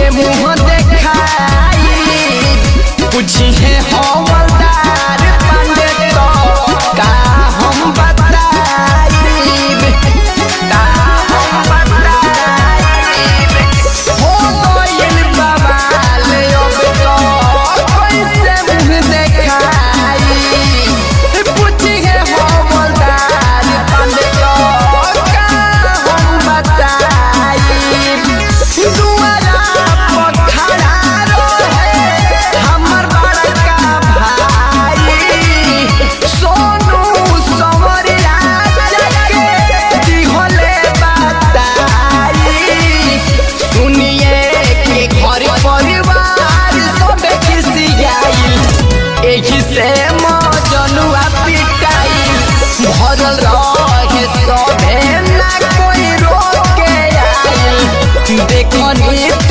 सबके मुँह देखाई पूछी है हवलदार पांडे तो का हम बताइब हो गइल बवाल अब तो कैसे मुँह देखाई पूछी है हवलदार पांडे तो का हम बताइब दुआरा पर खड़ा रहे हमर बड़का भाई सोनू संवरिया जाके दिहले बताई सुनिए के घर परिवार सब खिसियाई एही से मजनुआ पिटाई भरल रहे सभे ना कोई रोके आई देखनी